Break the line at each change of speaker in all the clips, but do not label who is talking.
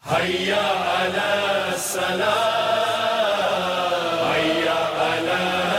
حي على الصلاة حي على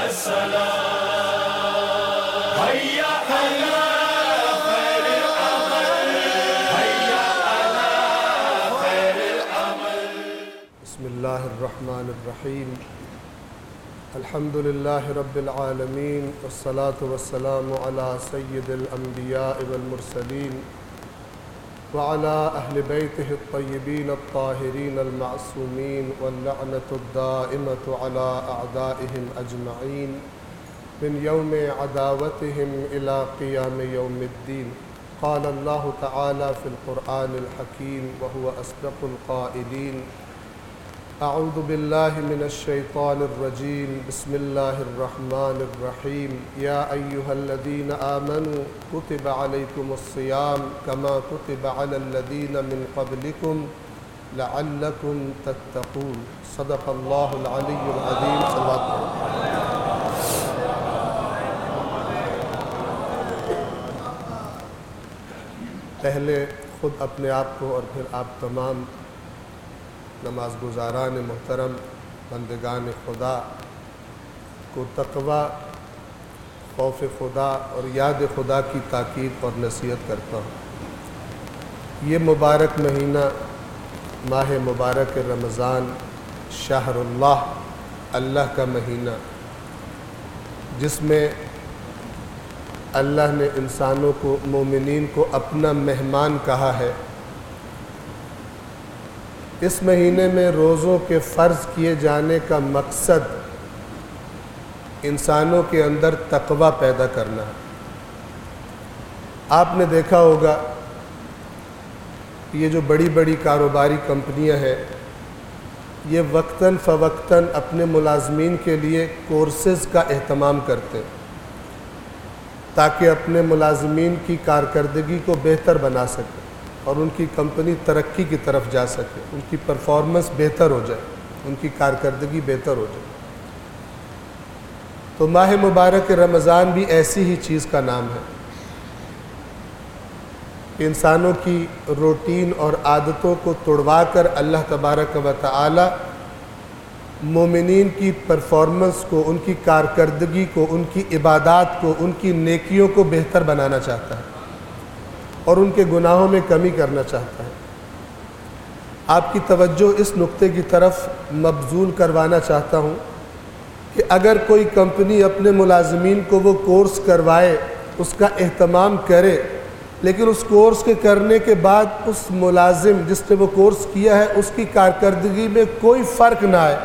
الصلاة حي على خير العمل حي على خير العمل.
بسم الله الرحمن الرحيم. الحمد لله رب العالمين والصلاة والسلام على سيد الأنبياء والمرسلين وعلى أهل بيته الطيبين الطاهرين المعصومين واللعنة الدائمة على أعدائهم أجمعين من يوم عداوتهم إلى قيام يوم الدين. قال الله تعالى في القرآن الحكيم وهو أصدق القائلين: أعوذ بالله من الشيطان الرجيم بسم الله الرحمن الرحيم. يا أيها الذين آمنوا كتب عليكم الصيام كما كتب على الذين من قبلكم لعلكم تتقون. صدق الله العلي العظيم. صلوات پہلے خود اپنے آپ کو اور پھر آپ تمام نماز گزاران محترم بندگان خدا کو تقوی، خوف خدا اور یاد خدا کی تاکید اور نصیحت کرتا ہوں. یہ مبارک مہینہ ماہ مبارک رمضان، شہر اللہ، اللہ کا مہینہ، جس میں اللہ نے انسانوں کو، مومنین کو اپنا مہمان کہا ہے. اس مہینے میں روزوں کے فرض کیے جانے کا مقصد انسانوں کے اندر تقوی پیدا کرنا ہے. آپ نے دیکھا ہوگا یہ جو بڑی بڑی کاروباری کمپنیاں ہیں، یہ وقتاً فوقتاً اپنے ملازمین کے لیے کورسز کا اہتمام کرتے ہیں تاکہ اپنے ملازمین کی کارکردگی کو بہتر بنا سکیں اور ان کی کمپنی ترقی کی طرف جا سکے، ان کی پرفارمنس بہتر ہو جائے، ان کی کارکردگی بہتر ہو جائے. تو ماہ مبارک رمضان بھی ایسی ہی چیز کا نام ہے. انسانوں کی روٹین اور عادتوں کو توڑوا کر اللہ تبارک و تعالی مومنین کی پرفارمنس کو، ان کی کارکردگی کو، ان کی عبادات کو، ان کی نیکیوں کو بہتر بنانا چاہتا ہے اور ان کے گناہوں میں کمی کرنا چاہتا ہے. آپ کی توجہ اس نقطے کی طرف مبذول کروانا چاہتا ہوں کہ اگر کوئی کمپنی اپنے ملازمین کو وہ کورس کروائے، اس کا اہتمام کرے، لیکن اس کورس کے کرنے کے بعد اس ملازم جس نے وہ کورس کیا ہے اس کی کارکردگی میں کوئی فرق نہ آئے،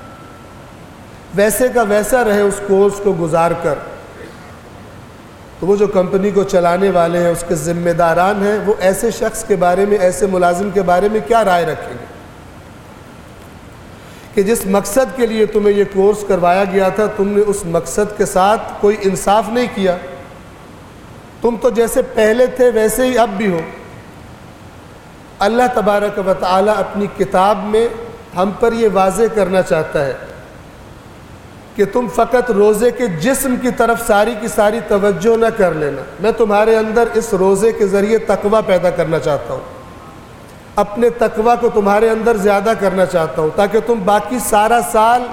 ویسے کا ویسا رہے اس کورس کو گزار کر، تو وہ جو کمپنی کو چلانے والے ہیں، اس کے ذمہ داران ہیں، وہ ایسے شخص کے بارے میں، ایسے ملازم کے بارے میں کیا رائے رکھیں گے کہ جس مقصد کے لیے تمہیں یہ کورس کروایا گیا تھا، تم نے اس مقصد کے ساتھ کوئی انصاف نہیں کیا، تم تو جیسے پہلے تھے ویسے ہی اب بھی ہو. اللہ تبارک و تعالی اپنی کتاب میں ہم پر یہ واضح کرنا چاہتا ہے کہ تم فقط روزے کے جسم کی طرف ساری کی ساری توجہ نہ کر لینا. میں تمہارے اندر اس روزے کے ذریعے تقوی پیدا کرنا چاہتا ہوں، اپنے تقوی کو تمہارے اندر زیادہ کرنا چاہتا ہوں تاکہ تم باقی سارا سال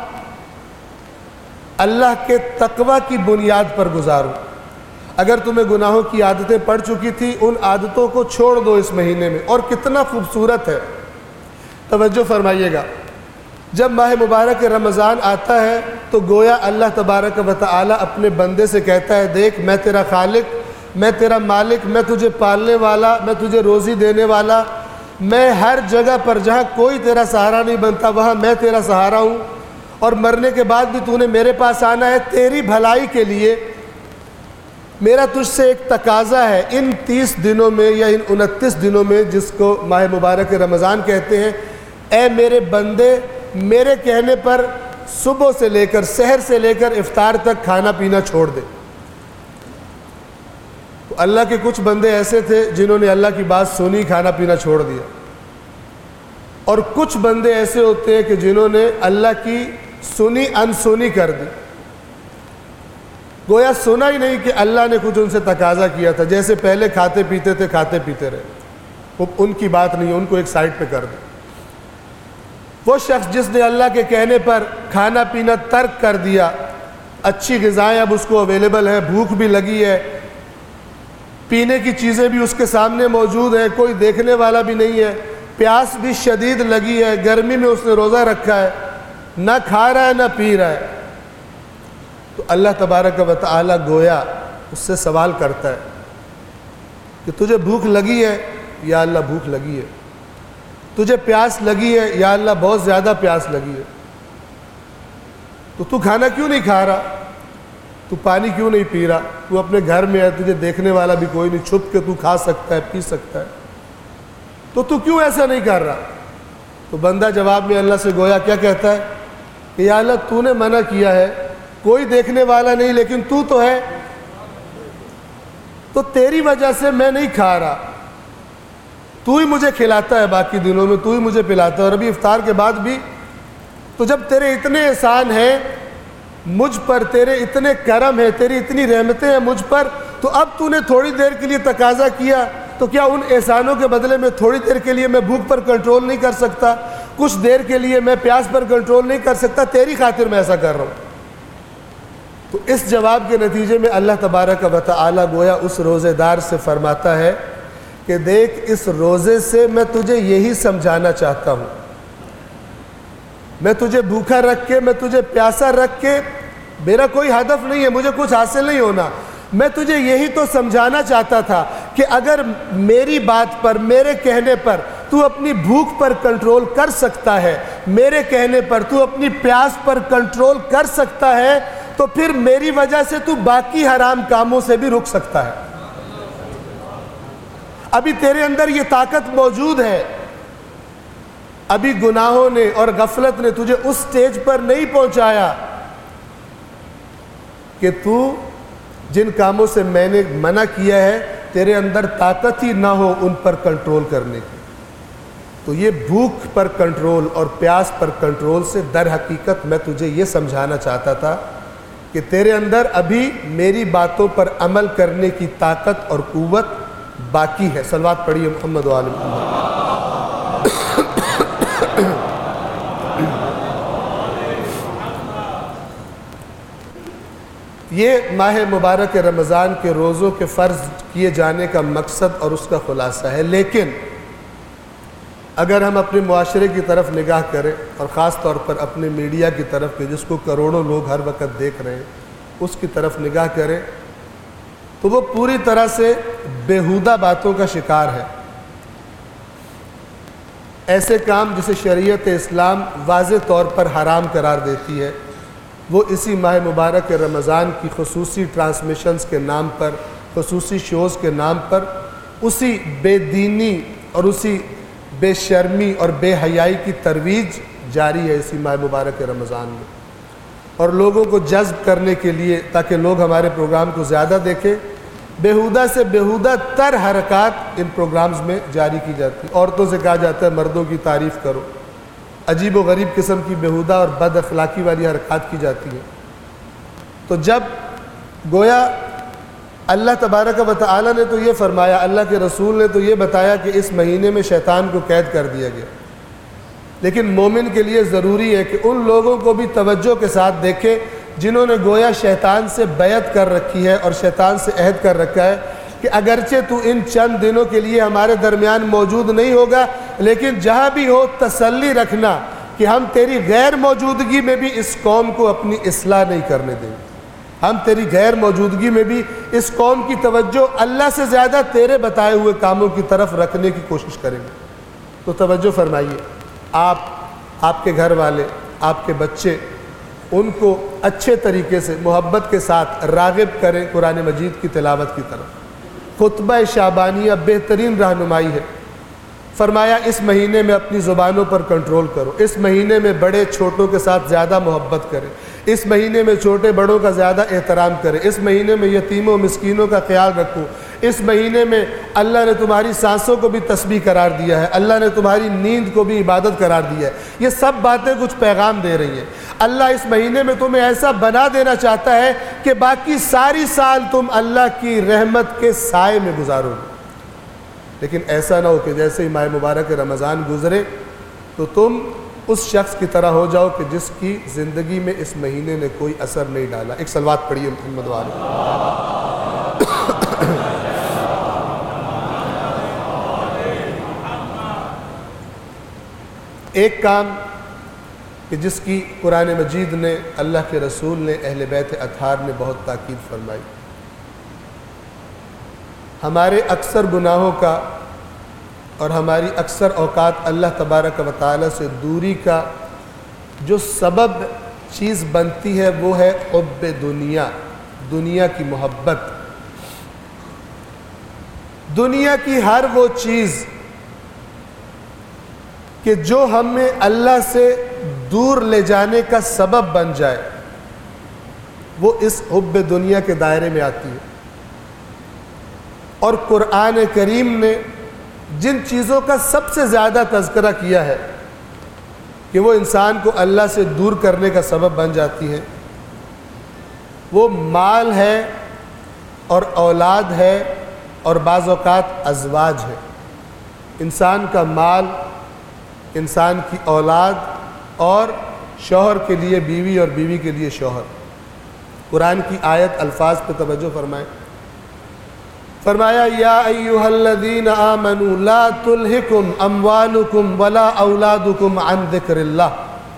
اللہ کے تقوی کی بنیاد پر گزارو. اگر تمہیں گناہوں کی عادتیں پڑ چکی تھی، ان عادتوں کو چھوڑ دو اس مہینے میں. اور کتنا خوبصورت ہے، توجہ فرمائیے گا، جب ماہ مبارک رمضان آتا ہے تو گویا اللہ تبارک و تعالی اپنے بندے سے کہتا ہے، دیکھ میں تیرا خالق، میں تیرا مالک، میں تجھے پالنے والا، میں تجھے روزی دینے والا، میں ہر جگہ پر جہاں کوئی تیرا سہارا نہیں بنتا وہاں میں تیرا سہارا ہوں، اور مرنے کے بعد بھی تو نے میرے پاس آنا ہے تیری بھلائی کے لیے. میرا تجھ سے ایک تقاضا ہے، ان 30 دنوں میں یا ان 29 دنوں میں جس کو ماہ مبارک رمضان کہتے ہیں، اے میرے بندے، میرے کہنے پر صبح سے لے کر، سحر سے لے کر افطار تک کھانا پینا چھوڑ دے. تو اللہ کے کچھ بندے ایسے تھے جنہوں نے اللہ کی بات سنی، کھانا پینا چھوڑ دیا، اور کچھ بندے ایسے ہوتے ہیں کہ جنہوں نے اللہ کی سنی انسنی کر دی. گویا سنا ہی نہیں کہ اللہ نے کچھ ان سے تقاضا کیا تھا، جیسے پہلے کھاتے پیتے تھے، کھاتے پیتے رہے. وہ ان کی بات نہیں ہے، ان کو ایک سائڈ پہ کر دیں. وہ شخص جس نے اللہ کے کہنے پر کھانا پینا ترک کر دیا، اچھی غذائیں اب اس کو اویلیبل ہے، بھوک بھی لگی ہے، پینے کی چیزیں بھی اس کے سامنے موجود ہیں، کوئی دیکھنے والا بھی نہیں ہے، پیاس بھی شدید لگی ہے، گرمی میں اس نے روزہ رکھا ہے، نہ کھا رہا ہے نہ پی رہا ہے، تو اللہ تبارک و تعالی گویا اس سے سوال کرتا ہے کہ تجھے بھوک لگی ہے؟ یا اللہ بھوک لگی ہے۔ تجھے پیاس لگی ہے؟ یا اللہ بہت زیادہ پیاس لگی ہے۔ تو کھانا کیوں نہیں کھا رہا؟ تو پانی کیوں نہیں پی رہا؟ تو اپنے گھر میں ہے، تجھے دیکھنے والا بھی کوئی نہیں، چھپ کے تو کھا سکتا ہے، پی سکتا ہے، تو کیوں ایسا نہیں کر رہا؟ تو بندہ جواب میں اللہ سے گویا کیا کہتا ہے کہ یا اللہ تو نے منع کیا ہے، کوئی دیکھنے والا نہیں لیکن تو ہے، تو تیری وجہ سے میں نہیں کھا رہا، تو ہی مجھے کھلاتا ہے، باقی دنوں میں تو ہی مجھے پلاتا ہے، اور ابھی افطار کے بعد بھی، تو جب تیرے اتنے احسان ہیں مجھ پر، تیرے اتنے کرم ہے، تیری اتنی رحمتیں ہیں مجھ پر، تو اب تو نے تھوڑی دیر کے لیے تقاضا کیا، تو کیا ان احسانوں کے بدلے میں تھوڑی دیر کے لیے میں بھوک پر کنٹرول نہیں کر سکتا؟ کچھ دیر کے لیے میں پیاس پر کنٹرول نہیں کر سکتا؟ تیری خاطر میں ایسا کر رہا ہوں۔ تو اس جواب کے نتیجے میں اللہ تبارک و تعالی گویا اس روزے دار سے فرماتا ہے کہ دیکھ، اس روزے سے میں تجھے یہی سمجھانا چاہتا ہوں، میں تجھے بھوکا رکھ کے، میں تجھے پیاسا رکھ کے میرا کوئی ہدف نہیں ہے، مجھے کچھ حاصل نہیں ہونا، میں تجھے یہی تو سمجھانا چاہتا تھا کہ اگر میری بات پر، میرے کہنے پر تو اپنی بھوک پر کنٹرول کر سکتا ہے، میرے کہنے پر تو اپنی پیاس پر کنٹرول کر سکتا ہے، تو پھر میری وجہ سے تو باقی حرام کاموں سے بھی رک سکتا ہے۔ ابھی تیرے اندر یہ طاقت موجود ہے، ابھی گناہوں نے اور غفلت نے تجھے اس سٹیج پر نہیں پہنچایا کہ تو جن کاموں سے میں نے منع کیا ہے تیرے اندر طاقت ہی نہ ہو ان پر کنٹرول کرنے کی۔ تو یہ بھوک پر کنٹرول اور پیاس پر کنٹرول سے در حقیقت میں تجھے یہ سمجھانا چاہتا تھا کہ تیرے اندر ابھی میری باتوں پر عمل کرنے کی طاقت اور قوت باقی ہے۔ صلوات پڑھیے محمد و آل محمد۔ یہ ماہ مبارک رمضان کے روزوں کے فرض کیے جانے کا مقصد اور اس کا خلاصہ ہے، لیکن اگر ہم اپنے معاشرے کی طرف نگاہ کریں اور خاص طور پر اپنے میڈیا کی طرف کہ جس کو کروڑوں لوگ ہر وقت دیکھ رہے ہیں اس کی طرف نگاہ کریں تو وہ پوری طرح سے بیہودہ باتوں کا شکار ہے۔ ایسے کام جسے شریعت اسلام واضح طور پر حرام قرار دیتی ہے وہ اسی ماہ مبارک رمضان کی خصوصی ٹرانسمیشنز کے نام پر، خصوصی شوز کے نام پر اسی بے دینی اور اسی بے شرمی اور بے حیائی کی ترویج جاری ہے اسی ماہ مبارک رمضان میں، اور لوگوں کو جذب کرنے کے لیے تاکہ لوگ ہمارے پروگرام کو زیادہ دیکھیں بیہودہ سے بیہودہ تر حرکات ان پروگرامز میں جاری کی جاتی۔ عورتوں سے کہا جاتا ہے مردوں کی تعریف کرو، عجیب و غریب قسم کی بیہودہ اور بد اخلاقی والی حرکات کی جاتی ہیں۔ تو جب گویا اللہ تبارک و تعالی نے تو یہ فرمایا، اللہ کے رسول نے تو یہ بتایا کہ اس مہینے میں شیطان کو قید کر دیا گیا، لیکن مومن کے لیے ضروری ہے کہ ان لوگوں کو بھی توجہ کے ساتھ دیکھے جنہوں نے گویا شیطان سے بیعت کر رکھی ہے اور شیطان سے عہد کر رکھا ہے کہ اگرچہ تو ان چند دنوں کے لیے ہمارے درمیان موجود نہیں ہوگا لیکن جہاں بھی ہو تسلی رکھنا کہ ہم تیری غیر موجودگی میں بھی اس قوم کو اپنی اصلاح نہیں کرنے دیں گے، ہم تیری غیر موجودگی میں بھی اس قوم کی توجہ اللہ سے زیادہ تیرے بتائے ہوئے کاموں کی طرف رکھنے کی کوشش کریں گے۔ تو توجہ فرمائیے، آپ کے گھر والے، آپ کے بچے، ان کو اچھے طریقے سے محبت کے ساتھ راغب کریں قرآن مجید کی تلاوت کی طرف۔ خطبہ شعبانیہ بہترین رہنمائی ہے۔ فرمایا اس مہینے میں اپنی زبانوں پر کنٹرول کرو، اس مہینے میں بڑے چھوٹوں کے ساتھ زیادہ محبت کریں، اس مہینے میں چھوٹے بڑوں کا زیادہ احترام کریں، اس مہینے میں یتیموں مسکینوں کا خیال رکھو، اس مہینے میں اللہ نے تمہاری سانسوں کو بھی تسبیح قرار دیا ہے، اللہ نے تمہاری نیند کو بھی عبادت قرار دیا ہے۔ یہ سب باتیں کچھ پیغام دے رہی ہیں۔ اللہ اس مہینے میں تمہیں ایسا بنا دینا چاہتا ہے کہ باقی ساری سال تم اللہ کی رحمت کے سائے میں گزارو گے، لیکن ایسا نہ ہو کہ جیسے ہی ماہ مبارک رمضان گزرے تو تم اس شخص کی طرح ہو جاؤ کہ جس کی زندگی میں اس مہینے نے کوئی اثر نہیں ڈالا۔ ایک صلوات پڑھیے محمد والے۔ ایک کام کہ جس کی قرآن مجید نے، اللہ کے رسول نے، اہل بیت اطہار نے بہت تاکید فرمائی۔ ہمارے اکثر گناہوں کا اور ہماری اکثر اوقات اللہ تبارک و تعالی سے دوری کا جو سبب چیز بنتی ہے وہ ہے حب دنیا، دنیا کی محبت۔ دنیا کی ہر وہ چیز کہ جو ہمیں اللہ سے دور لے جانے کا سبب بن جائے وہ اس حب دنیا کے دائرے میں آتی ہے۔ اور قرآن کریم نے جن چیزوں کا سب سے زیادہ تذکرہ کیا ہے کہ وہ انسان کو اللہ سے دور کرنے کا سبب بن جاتی ہیں، وہ مال ہے اور اولاد ہے اور بعض اوقات ازواج ہے۔ انسان کا مال، انسان کی اولاد اور شوہر کے لیے بیوی اور بیوی کے لیے شوہر۔ قرآن کی آیت الفاظ پہ توجہ فرمائیں۔ فرمایا یا ایھا الذین آمنوا لا تلہکم اموالکم ولا اولادکم عن ذکر اللہ۔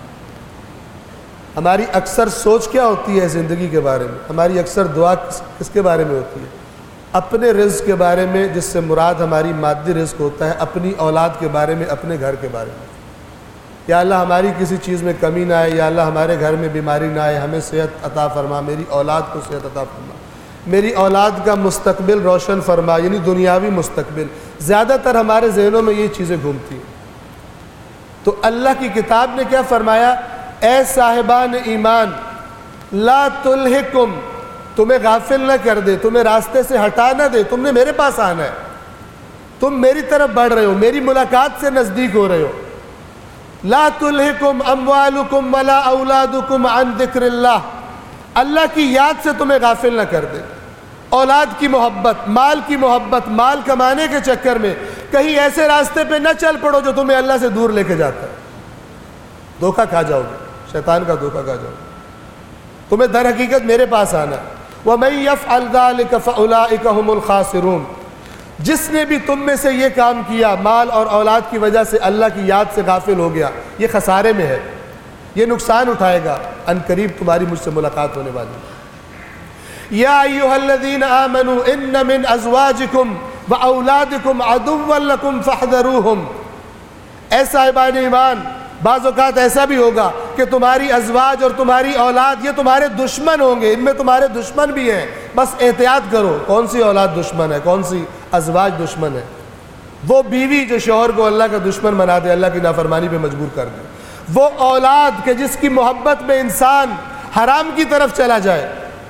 ہماری اکثر سوچ کیا ہوتی ہے زندگی کے بارے میں؟ ہماری اکثر دعا کس کے بارے میں ہوتی ہے؟ اپنے رزق کے بارے میں، جس سے مراد ہماری مادی رزق ہوتا ہے، اپنی اولاد کے بارے میں، اپنے گھر کے بارے میں۔ یا اللہ ہماری کسی چیز میں کمی نہ آئے، یا اللہ ہمارے گھر میں بیماری نہ آئے، ہمیں صحت عطا فرما، میری اولاد کو صحت عطا فرما، میری اولاد کا مستقبل روشن فرما، یعنی دنیاوی مستقبل۔ زیادہ تر ہمارے ذہنوں میں یہ چیزیں گھومتی ہیں۔ تو اللہ کی کتاب نے کیا فرمایا؟ اے صاحبان ایمان، لا تلہکم، تمہیں غافل نہ کر دے، تمہیں راستے سے ہٹا نہ دے، تم نے میرے پاس آنا ہے، تم میری طرف بڑھ رہے ہو، میری ملاقات سے نزدیک ہو رہے ہو۔ لا تلہکم اموالکم ولا اولادکم عن ذکر اللہ، اللہ کی یاد سے تمہیں غافل نہ کر دے۔ اولاد کی محبت، مال کی محبت، مال کمانے کے چکر میں کہیں ایسے راستے پہ نہ چل پڑو جو تمہیں اللہ سے دور لے کے جاتا ہے، دھوکہ کھا جاؤ گے، شیطان کا دھوکہ کھا جاؤ گے۔ تمہیں در حقیقت میرے پاس آنا ہے۔ وَمَن يَفْعَلْ ذَلِكَ فَأُولَٰئِكَ هُمُ الْخَاسِرُونَ، جس نے بھی تم میں سے یہ کام کیا، مال اور اولاد کی وجہ سے اللہ کی یاد سے غافل ہو گیا، یہ خسارے میں ہے، یہ نقصان اٹھائے گا، ان قریب تمہاری مجھ سے ملاقات ہونے والی ہے۔ یا ایھا الذین آمنوا ان من ازواجکم واولادکم عدوا لکم فاحذروہم، اے صاحبان ایمان، بعض اوقات ایسا بھی ہوگا کہ تمہاری ازواج اور تمہاری اولاد یہ تمہارے دشمن ہوں گے، ان میں تمہارے دشمن بھی ہیں، بس احتیاط کرو۔ کون سی اولاد دشمن ہے؟ کون سی ازواج دشمن ہے؟ وہ بیوی جو شوہر کو اللہ کا دشمن بنا دے، اللہ کی نافرمانی پہ مجبور کر دے، وہ اولاد کہ جس کی محبت میں انسان حرام کی طرف چلا جائے۔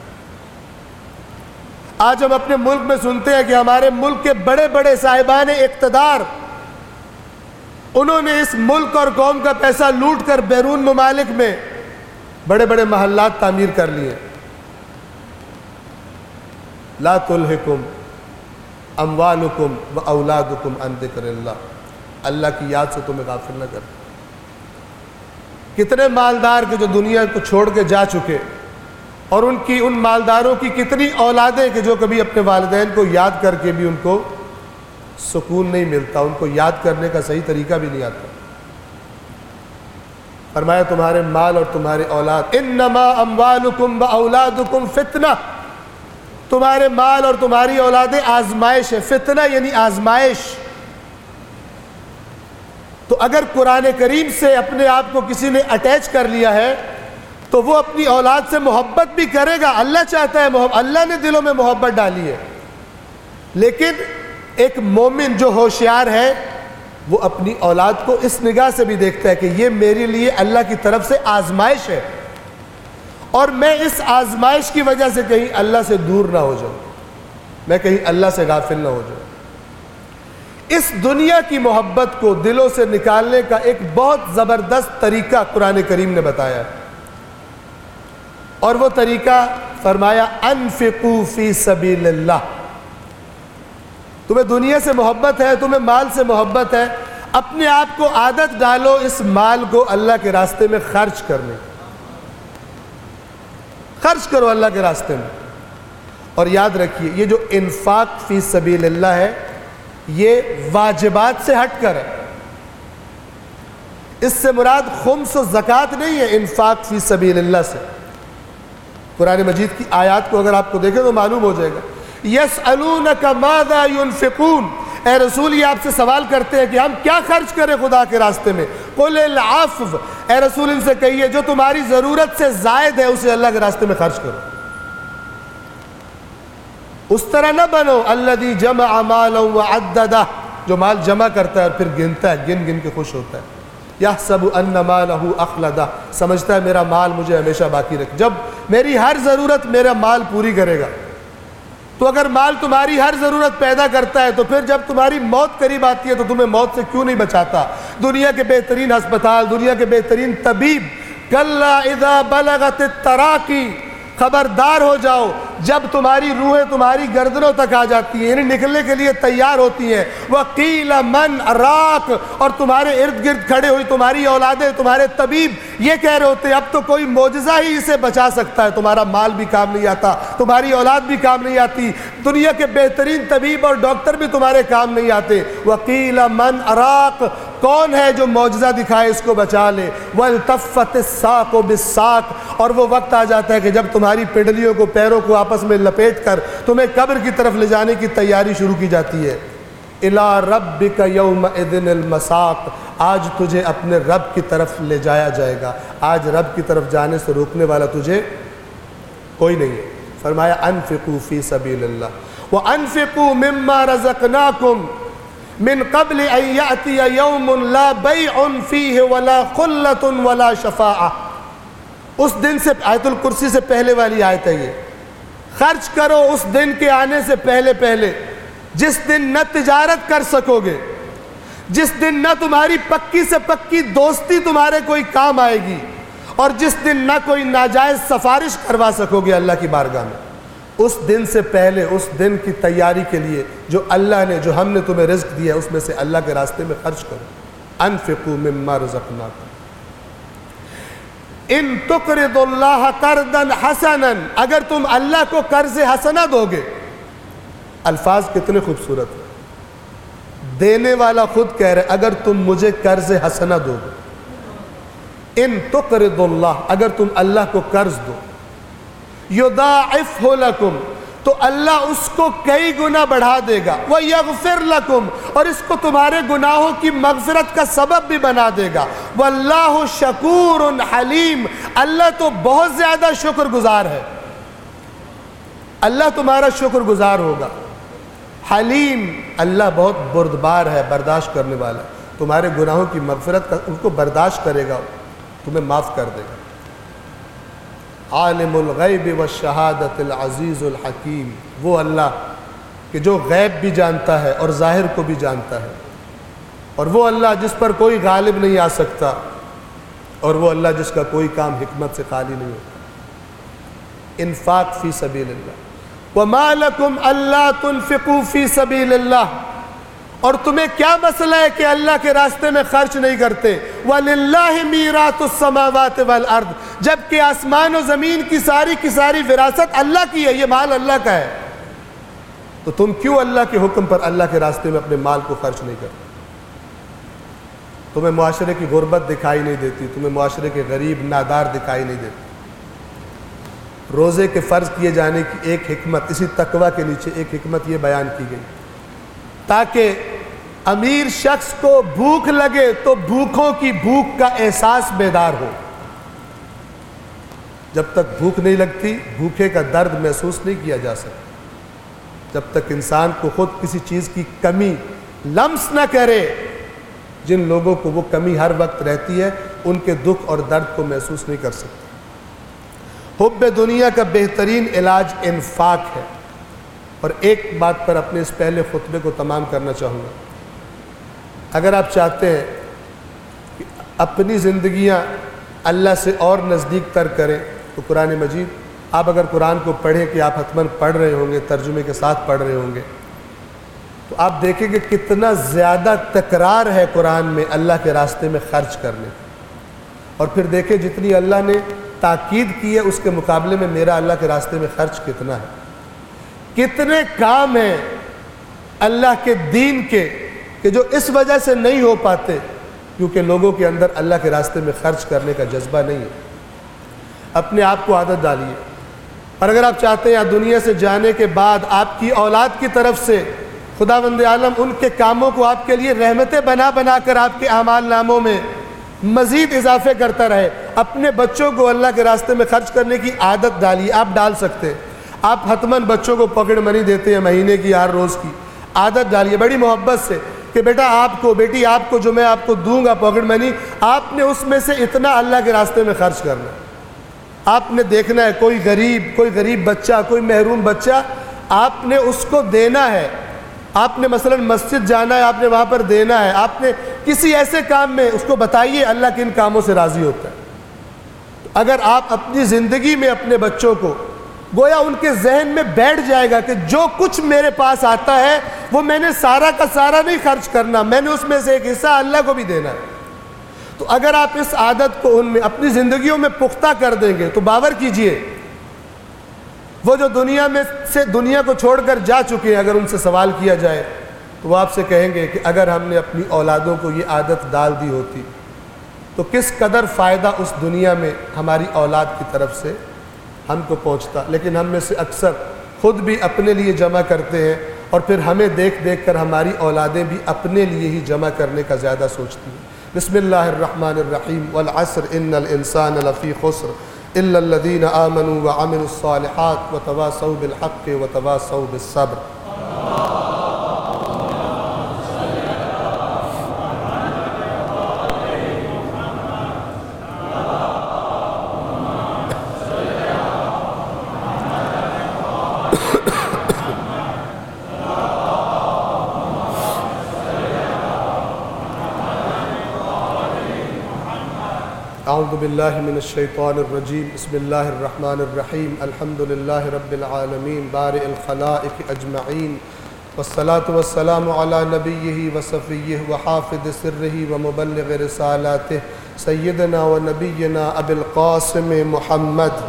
آج ہم اپنے ملک میں سنتے ہیں کہ ہمارے ملک کے بڑے بڑے صاحبان اقتدار، انہوں نے اس ملک اور قوم کا پیسہ لوٹ کر بیرون ممالک میں بڑے بڑے محلات تعمیر کر لیے۔ لا تلہکم اموالکم و اولادکم عن ذکر اللہ، اللہ کی یاد سے تمہیں غافل نہ کر۔ کتنے مالدار کے جو دنیا کو چھوڑ کے جا چکے، اور ان مالداروں کی کتنی اولادیں کہ جو کبھی اپنے والدین کو یاد کر کے بھی ان کو سکون نہیں ملتا، ان کو یاد کرنے کا صحیح طریقہ بھی نہیں آتا۔ فرمایا تمہارے مال اور تمہارے اولاد، انما اموالکم و اولادکم فتنہ، تمہارے مال اور تمہاری اولادیں آزمائش ہے۔ فتنہ یعنی آزمائش۔ تو اگر قرآن کریم سے اپنے آپ کو کسی نے اٹیچ کر لیا ہے تو وہ اپنی اولاد سے محبت بھی کرے گا، اللہ چاہتا ہے، اللہ نے دلوں میں محبت ڈالی ہے۔ لیکن ایک مومن جو ہوشیار ہے وہ اپنی اولاد کو اس نگاہ سے بھی دیکھتا ہے کہ یہ میرے لیے اللہ کی طرف سے آزمائش ہے، اور میں اس آزمائش کی وجہ سے کہیں اللہ سے دور نہ ہو جاؤں، میں کہیں اللہ سے غافل نہ ہو جاؤں۔ اس دنیا کی محبت کو دلوں سے نکالنے کا ایک بہت زبردست طریقہ قرآن کریم نے بتایا ہے، اور وہ طریقہ فرمایا انفقوا فی سبیل اللہ۔ تمہیں دنیا سے محبت ہے، تمہیں مال سے محبت ہے، اپنے آپ کو عادت ڈالو اس مال کو اللہ کے راستے میں خرچ کرنے، خرچ کرو اللہ کے راستے میں۔ اور یاد رکھیے یہ جو انفاق فی سبیل اللہ ہے یہ واجبات سے ہٹ کر ہے، اس سے مراد خمس و زکوٰۃ نہیں ہے، انفاق فی سبیل اللہ سے۔ قرآن مجید کی آیات کو اگر آپ کو دیکھیں تو معلوم ہو جائے گا۔ یسألونک ماذا ينفقون، اے رسول یہ آپ سے سوال کرتے ہیں کہ ہم کیا خرچ کریں خدا کے راستے میں۔ قل العفو، اے رسول ان سے کہیے جو تمہاری ضرورت سے زائد ہے اسے اللہ کے راستے میں خرچ کرو۔ اس طرح نہ بنو الذی جمع مالا وعددہ، جو مال جمع کرتا ہے اور پھر گنتا ہے، گن گن کے خوش ہوتا ہے۔ یحسب ان مالہ اخلدہ، سمجھتا ہے میرا مال مجھے ہمیشہ باقی رکھ، جب میری ہر ضرورت میرا مال پوری کرے گا۔ تو اگر مال تمہاری ہر ضرورت پیدا کرتا ہے تو پھر جب تمہاری موت قریب آتی ہے تو تمہیں موت سے کیوں نہیں بچاتا؟ دنیا کے بہترین ہسپتال، دنیا کے بہترین طبیب، کلا اذا بلغت التراقی، خبردار ہو جاؤ جب تمہاری روحیں تمہاری گردنوں تک آ جاتی ہیں، یعنی نکلنے کے لیے تیار ہوتی ہیں، وَقِيلَ مَنْ أَرَاقَ، اور تمہارے ارد گرد کھڑے ہوئی تمہاری اولادیں، تمہارے طبیب یہ کہہ رہے ہوتے ہیں اب تو کوئی معجزہ ہی اسے بچا سکتا ہے، تمہارا مال بھی کام نہیں آتا، تمہاری اولاد بھی کام نہیں آتی، دنیا کے بہترین طبیب اور ڈاکٹر بھی تمہارے کام نہیں آتے۔ وَقِيلَ مَنْ أَرَاقَ، کون ہے جو معجزہ دکھائے اس کو بچا لے۔ وَالْتَفَّتِ السَّاقُ بِالسَّاقِ، اور وہ وقت آ جاتا ہے کہ جب تمہاری پنڈلیوں کو پیروں کو آپس میں لپیٹ کر تمہیں قبر کی طرف لے جانے کی تیاری شروع کی جاتی ہے۔ إِلَىٰ رَبِّكَ يَوْمَئِذٍ الْمَسَاقُ، آج تجھے اپنے رب کی طرف لے جایا جائے گا، آج رب کی طرف جانے سے روکنے والا تجھے کوئی نہیں ہے۔ فرمایا انفقوا فی سبیل اللہ وانفقوا مما رزقناکم من قبل ان یأتی یوم لا بیع فیہ ولا خلۃ ولا شفاعہ۔ اس دن سے، آیت الکرسی سے پہلے والی آیت ہے یہ، خرچ کرو اس دن کے آنے سے پہلے پہلے جس دن نہ تجارت کر سکو گے، جس دن نہ تمہاری پکی سے پکی دوستی تمہارے کوئی کام آئے گی، اور جس دن نہ کوئی ناجائز سفارش کروا سکو گے اللہ کی بارگاہ میں۔ اس دن سے پہلے، اس دن کی تیاری کے لیے جو اللہ نے، جو ہم نے تمہیں رزق دیا اس میں سے اللہ کے راستے میں خرچ کرو۔ انفقوا مما رزقناکم ان تقرضوا اللہ قرضا حسنا، اگر تم اللہ کو قرض حسنہ دو گے۔ الفاظ کتنے خوبصورت ہیں، دینے والا خود کہہ رہے اگر تم مجھے قرض حسنہ دو گے، ان تقرضوا اللہ، اگر تم اللہ کو قرض دو، یضاعفہ لکم، تو اللہ اس کو کئی گنا بڑھا دے گا، ویغفر لکم، اور اس کو تمہارے گناہوں کی مغفرت کا سبب بھی بنا دے گا، واللہ شکور حلیم، اللہ تو بہت زیادہ شکر گزار ہے، اللہ تمہارا شکر گزار ہوگا۔ حلیم، اللہ بہت بردبار ہے، برداشت کرنے والا ہے، تمہارے گناہوں کی مغفرت کا ان کو برداشت کرے گا، تمہیں معاف کر دے گا۔ عالم الغیب والشہادت العزیز الحکیم، وہ اللہ کہ جو غیب بھی جانتا ہے اور ظاہر کو بھی جانتا ہے، اور وہ اللہ جس پر کوئی غالب نہیں آ سکتا، اور وہ اللہ جس کا کوئی کام حکمت سے خالی نہیں ہوتا۔ انفاق فی سبیل اللہ۔ وَمَا لَكُمْ أَلَّا تُنْفِقُوا فِي سَبِيلِ اللَّهِ، اور تمہیں کیا مسئلہ ہے کہ اللہ کے راستے میں خرچ نہیں کرتے؟ وَلِلَّهِ مِيرَاثُ السَّمَاوَاتِ وَالْأَرْضِ، جبکہ آسمان و زمین کی ساری وراثت اللہ کی ہے، یہ مال اللہ کا ہے، تو تم کیوں اللہ کے حکم پر اللہ کے راستے میں اپنے مال کو خرچ نہیں کرتے؟ تمہیں معاشرے کی غربت دکھائی نہیں دیتی، تمہیں معاشرے کے غریب نادار دکھائی نہیں دیتے۔ روزے کے فرض کیے جانے کی ایک حکمت، اسی تقوی کے نیچے ایک حکمت یہ بیان کی گئی، تاکہ امیر شخص کو بھوک لگے تو بھوکوں کی بھوک کا احساس بیدار ہو۔ جب تک بھوک نہیں لگتی بھوکے کا درد محسوس نہیں کیا جا سکتا، جب تک انسان کو خود کسی چیز کی کمی لمس نہ کرے۔ جن لوگوں کو وہ کمی ہر وقت رہتی ہے ان کے دکھ اور درد کو محسوس نہیں کر سکتے۔ حب دنیا کا بہترین علاج انفاق ہے۔ اور ایک بات پر اپنے اس پہلے خطبے کو تمام کرنا چاہوں گا، اگر آپ چاہتے ہیں کہ اپنی زندگیاں اللہ سے اور نزدیک تر کریں تو قرآن مجید، آپ اگر قرآن کو پڑھیں کہ آپ حتماً پڑھ رہے ہوں گے، ترجمے کے ساتھ پڑھ رہے ہوں گے، تو آپ دیکھیں کہ کتنا زیادہ تکرار ہے قرآن میں اللہ کے راستے میں خرچ کرنے کی، اور پھر دیکھیں جتنی اللہ نے تاکید کی ہے اس کے مقابلے میں میرا اللہ کے راستے میں خرچ کتنا ہے۔ کتنے کام ہیں اللہ کے دین کے کہ جو اس وجہ سے نہیں ہو پاتے کیونکہ لوگوں کے اندر اللہ کے راستے میں خرچ کرنے کا جذبہ نہیں ہے۔ اپنے آپ کو عادت ڈالیے، اور اگر آپ چاہتے ہیں دنیا سے جانے کے بعد آپ کی اولاد کی طرف سے خداوند عالم ان کے کاموں کو آپ کے لیے رحمتیں بنا بنا کر آپ کے اعمال ناموں میں مزید اضافے کرتا رہے، اپنے بچوں کو اللہ کے راستے میں خرچ کرنے کی عادت ڈالیے۔ آپ ڈال سکتے ہیں، آپ حتماً بچوں کو پاکٹ منی دیتے ہیں مہینے کی، ہر روز کی، عادت ڈالیے بڑی محبت سے کہ بیٹا آپ کو، بیٹی آپ کو جو میں آپ کو دوں گا پاکٹ منی، آپ نے اس میں سے اتنا اللہ کے راستے میں خرچ کرنا ہے۔ آپ نے دیکھنا ہے کوئی غریب بچہ، کوئی محروم بچہ، آپ نے اس کو دینا ہے۔ آپ نے مثلا مسجد جانا ہے، آپ نے وہاں پر دینا ہے، آپ نے کسی ایسے کام میں اس کو بتائیے اللہ کن کاموں سے راضی ہوتا ہے۔ اگر آپ اپنی زندگی میں اپنے بچوں کو گویا ان کے ذہن میں بیٹھ جائے گا کہ جو کچھ میرے پاس آتا ہے وہ میں نے سارا کا سارا نہیں خرچ کرنا، میں نے اس میں سے ایک حصہ اللہ کو بھی دینا ہے، تو اگر آپ اس عادت کو ان میں اپنی زندگیوں میں پختہ کر دیں گے تو باور کیجئے وہ جو دنیا کو چھوڑ کر جا چکے ہیں، اگر ان سے سوال کیا جائے تو وہ آپ سے کہیں گے کہ اگر ہم نے اپنی اولادوں کو یہ عادت ڈال دی ہوتی تو کس قدر فائدہ اس دنیا میں ہماری اولاد کی طرف سے ہم کو پہنچتا۔ لیکن ہم میں سے اکثر خود بھی اپنے لیے جمع کرتے ہیں اور پھر ہمیں دیکھ دیکھ کر ہماری اولادیں بھی اپنے لیے ہی جمع کرنے کا زیادہ سوچتی ہیں۔ بسم اللہ الرحمن الرحیم والعصر ان الانسان لفی خسر الا الذین آمنوا وعملوا الصالحات وتواصوا بالحق وتواصوا بالصبر۔ اعوذ باللہ من الشیطان الرجیم بسم اللہ الرحمن الرحیم الحمد للہ رب العالمین بارئ الخلائق اجمعین والصلاة والسلام علی نبیہ وصفیہ وحافظ سرہ ومبلغ رسالاتہ سیدنا و نبینا ابی القاسم محمد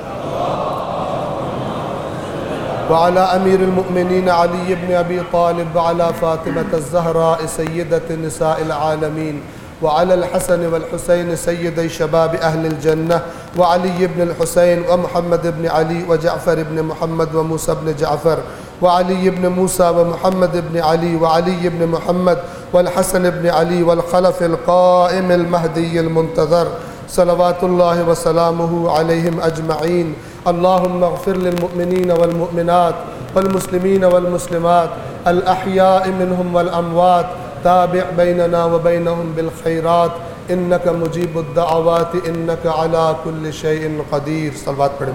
وعلى امیر المؤمنین علی بن ابی طالب وعلى فاطمة الزہراء سیدۃ نساء العالمین وعلى الحسن والحسين سيدي شباب أهل الجنة وعلي بن الحسين ومحمد بن علي وجعفر بن محمد وموسى بن جعفر وعلي بن موسى ومحمد بن علي وعلي بن محمد والحسن بن علي والخلف القائم المهدي المنتظر صلوات الله وسلامه عليهم أجمعين اللهم اغفر للمؤمنين والمؤمنات والمسلمين والمسلمات الأحياء منهم والأموات تابع بيننا وبينهم بالخيرات إنك مجيب الدعوات إنك على كل شيء قدير صلوات پڑھیں۔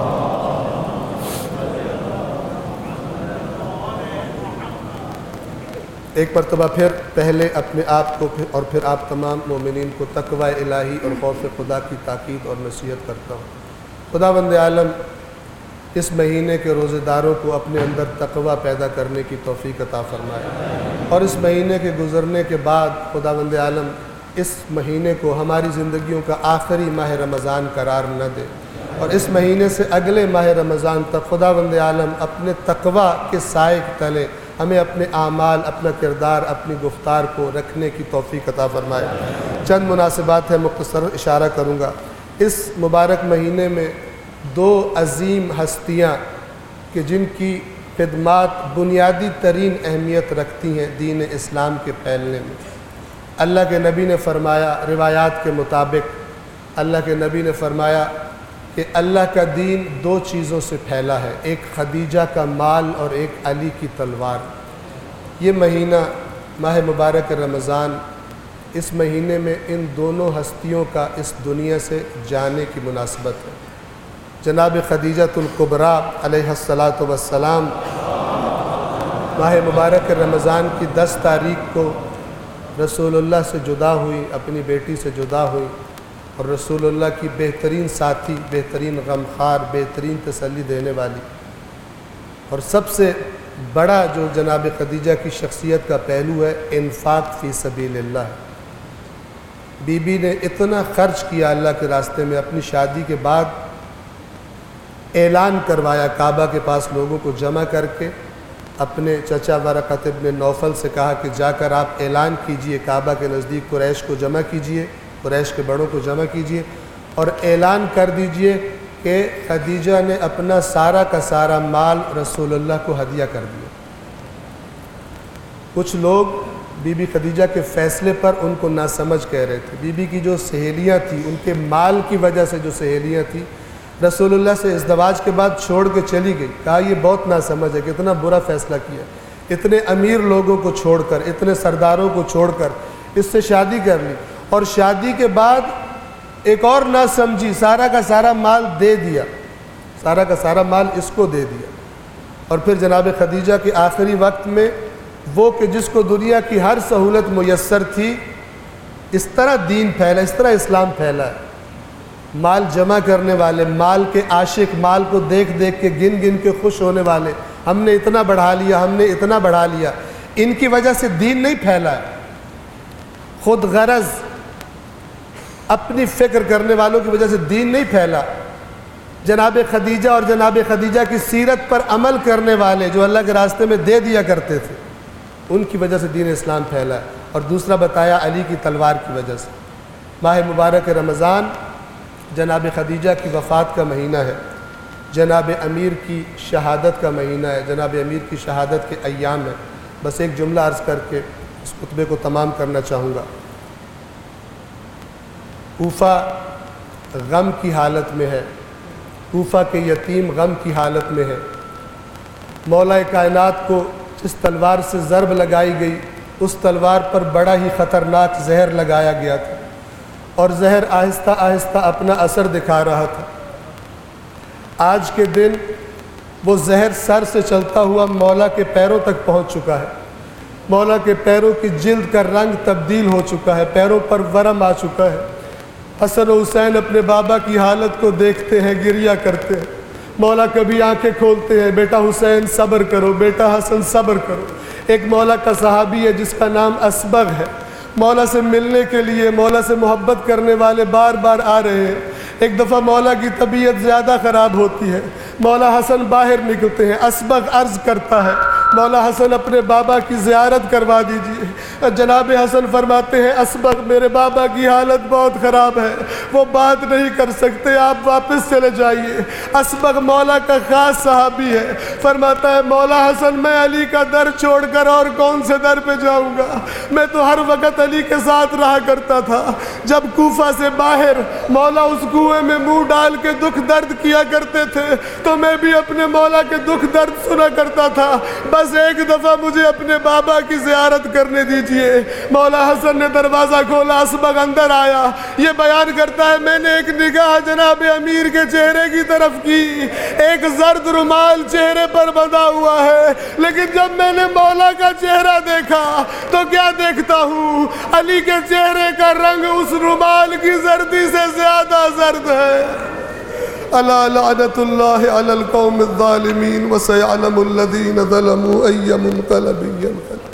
ایک مرتبہ پھر پہلے اپنے آپ کو اور پھر آپ تمام مومنین کو تقوی الہی اور خوف خدا کی تاکید اور نصیحت کرتا ہوں۔ خداوند عالم اس مہینے کے روزے داروں کو اپنے اندر تقوی پیدا کرنے کی توفیق عطا فرمائے، اور اس مہینے کے گزرنے کے بعد خداوند عالم اس مہینے کو ہماری زندگیوں کا آخری ماہ رمضان قرار نہ دے، اور اس مہینے سے اگلے ماہ رمضان تک خداوند عالم اپنے تقوی کے سائے کے تلے ہمیں اپنے اعمال، اپنا کردار، اپنی گفتار کو رکھنے کی توفیق عطا فرمائے۔ چند مناسبات ہیں، مختصر اشارہ کروں گا۔ اس مبارک مہینے میں دو عظیم ہستیاں کہ جن کی خدمات بنیادی ترین اہمیت رکھتی ہیں دین اسلام کے پھیلنے میں۔ اللہ کے نبی نے فرمایا، روایات کے مطابق اللہ کے نبی نے فرمایا کہ اللہ کا دین دو چیزوں سے پھیلا ہے، ایک خدیجہ کا مال اور ایک علی کی تلوار۔ یہ مہینہ ماہ مبارک رمضان، اس مہینے میں ان دونوں ہستیوں کا اس دنیا سے جانے کی مناسبت ہے۔ جناب خدیجۃ الکبریٰ علیہ السلام ماہ مبارک رمضان کی 10 تاریخ کو رسول اللہ سے جدا ہوئی، اپنی بیٹی سے جدا ہوئی، اور رسول اللہ کی بہترین ساتھی، بہترین غمخوار، بہترین تسلی دینے والی اور سب سے بڑا جو جناب خدیجہ کی شخصیت کا پہلو ہے انفاق فی سبیل اللہ ہے۔ بی بی نے اتنا خرچ کیا اللہ کے راستے میں، اپنی شادی کے بعد اعلان کروایا کعبہ کے پاس لوگوں کو جمع کر کے، اپنے چچا ورقۃ ابن نوفل سے کہا کہ جا کر آپ اعلان کیجئے، کعبہ کے نزدیک قریش کو جمع کیجئے، قریش کے بڑوں کو جمع کیجئے اور اعلان کر دیجئے کہ خدیجہ نے اپنا سارا کا سارا مال رسول اللہ کو ہدیہ کر دیا۔ کچھ لوگ بی بی خدیجہ کے فیصلے پر ان کو ناسمجھ کہہ رہے تھے۔ بی بی کی جو سہیلیاں تھیں، ان کے مال کی وجہ سے جو سہیلیاں تھیں، رسول اللہ سے ازدواج کے بعد چھوڑ کے چلی گئی۔ کہا یہ بہت ناسمجھ ہے، کتنا برا فیصلہ کیا، اتنے امیر لوگوں کو چھوڑ کر، اتنے سرداروں کو چھوڑ کر اس سے شادی کر لی، اور شادی کے بعد ایک اور نہ سمجھی، سارا کا سارا مال دے دیا، سارا کا سارا مال اس کو دے دیا۔ اور پھر جناب خدیجہ کے آخری وقت میں وہ کہ جس کو دنیا کی ہر سہولت میسر تھی، اس طرح دین پھیلا، اس طرح اسلام پھیلا ہے۔ مال جمع کرنے والے، مال کے عاشق، مال کو دیکھ دیکھ کے گن گن کے خوش ہونے والے، ہم نے اتنا بڑھا لیا، ہم نے اتنا بڑھا لیا، ان کی وجہ سے دین نہیں پھیلا ہے۔ خود غرض اپنی فکر کرنے والوں کی وجہ سے دین نہیں پھیلا۔ جناب خدیجہ اور جناب خدیجہ کی سیرت پر عمل کرنے والے جو اللہ کے راستے میں دے دیا کرتے تھے، ان کی وجہ سے دین اسلام پھیلا ہے۔ اور دوسرا بتایا علی کی تلوار کی وجہ سے۔ ماہ مبارک رمضان جناب خدیجہ کی وفات کا مہینہ ہے، جناب امیر کی شہادت کا مہینہ ہے، جناب امیر کی شہادت کے ایام ہے۔ بس ایک جملہ عرض کر کے اس خطبے کو تمام کرنا چاہوں گا۔ کوفہ غم کی حالت میں ہے، کوفہ کے یتیم غم کی حالت میں ہے۔ مولا کائنات کو جس تلوار سے ضرب لگائی گئی، اس تلوار پر بڑا ہی خطرناک زہر لگایا گیا تھا، اور زہر آہستہ آہستہ اپنا اثر دکھا رہا تھا۔ آج کے دن وہ زہر سر سے چلتا ہوا مولا کے پیروں تک پہنچ چکا ہے۔ مولا کے پیروں کی جلد کا رنگ تبدیل ہو چکا ہے، پیروں پر ورم آ چکا ہے۔ حسن و حسین اپنے بابا کی حالت کو دیکھتے ہیں، گریہ کرتے ہیں۔ مولا کبھی آنکھیں کھولتے ہیں، بیٹا حسین صبر کرو، بیٹا حسن صبر کرو۔ ایک مولا کا صحابی ہے جس کا نام اسبغ ہے، مولا سے ملنے کے لیے، مولا سے محبت کرنے والے بار بار آ رہے ہیں۔ ایک دفعہ مولا کی طبیعت زیادہ خراب ہوتی ہے، مولا حسن باہر نکلتے ہیں، اسبغ عرض کرتا ہے مولا حسن اپنے بابا کی زیارت کروا دیجئے۔ جناب حسن فرماتے ہیں اسبغ میرے بابا کی حالت بہت خراب ہے، وہ بات نہیں کر سکتے، آپ واپس چلے جائیے۔ اسبغ مولا کا خاص صحابی ہے، فرماتا ہے مولا حسن میں علی کا در چھوڑ کر اور کون سے در پہ جاؤں گا، میں تو ہر وقت علی کے ساتھ رہا کرتا تھا۔ جب کوفہ سے باہر مولا اس کنویں میں منہ ڈال کے دکھ درد کیا کرتے تھے تو میں بھی اپنے مولا کے دکھ درد سنا کرتا تھا، بس ایک دفعہ مجھے اپنے بابا کی زیارت کرنے دیجئے۔ مولا حسن نے دروازہ کھولا، اسبغ اندر آیا، یہ بیان کرتا ہے میں نے ایک نگاہ جناب امیر کے چہرے کی طرف کی، ایک زرد رومال چہرے پر بندھا ہوا ہے، لیکن جب میں نے مولا کا چہرہ دیکھا تو کیا دیکھتا ہوں، علی کے چہرے کا رنگ اس رومال کی زردی سے زیادہ زرد ہے۔ الا لعنت اللہ علی القوم الظالمین وسيعلم الذین ظلموا أي منقلب ينقلب۔